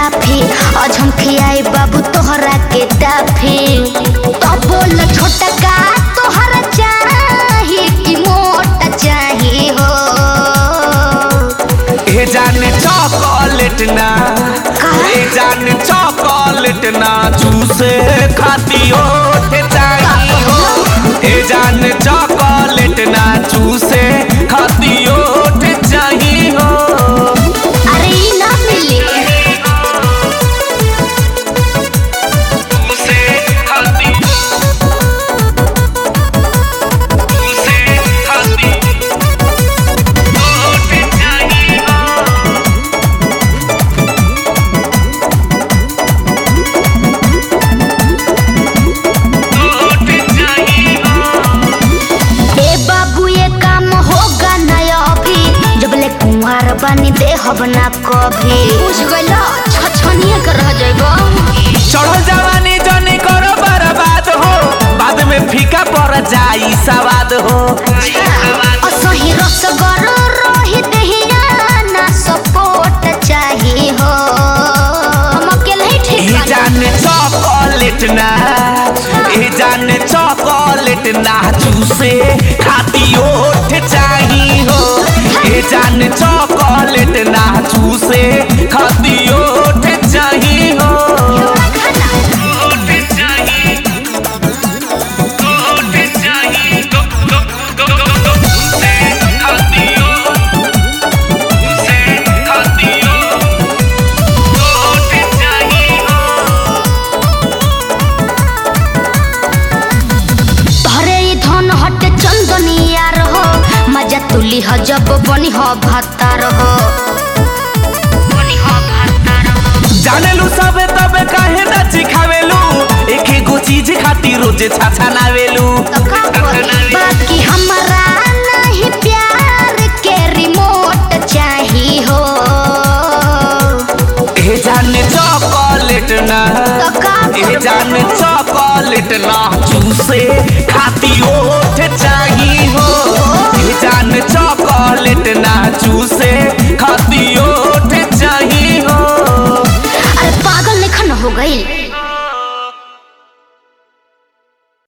काफी आज हम खियाई बाबू तोहरा के टाफी। तो बोल छोटा का तोहरा चाही कि मोटा चाही हो। ए जाने चॉकलेट ना ए जाने चॉकलेट ना जूसे खाती ओठ चाहिए हो। ए जाने चॉकलेट ना जूसे खाती ओठ चाहिए हो। अरे ई ना मिली जूसे खाती जूसे खाती ओठ चाहिए हो। ओठ चाहिए हो। ए बाबू ये काम होगा ना अभी जबले कुंवार बनी देहब ना कभी। बुझ गइलो छछनिए कर रह जाइबो। चढ़ल जवानी जनी करो बर्बाद हो बाद में फीका पड़ जाई सवाद हो। असही रसगर रही दहिया ना सपोर्ट चाही हो। हम अकेले ही ठीक ए बानी। जाने चॉकलेट ना ए जाने चॉकलेट ना जूसे खाती ओठ चाहिए हो। ए जाने चॉकलेट ना जूसे खाती ओठ चाहिए हो। ओठ चाहिए ओठ चाहिए जूसे खाती ओठ जूसे खाती ओठ चाहिए हो। तोहरे ई धन हटे चंदनिया रहो मजा तुली ह जब बनी ह भत्ता रहो। बनी ह भत्ता रहो। जानेलू सबे तबे काहे ना चिखावेलू एक एगो चीज खातिर रोज छाछा नावेलू। तो का करी? बाकी हमरा नहीं प्यार के रिमोट चाही हो। ए जाने चॉकलेट ना तो का ए करबो? जाने चॉकलेट ना जूसे खाती ओठ चाहिए हो। ए जाने चॉकलेट ना जूसे खाती ओठ चाहिए हो। अरे पागल लेखन हो गई।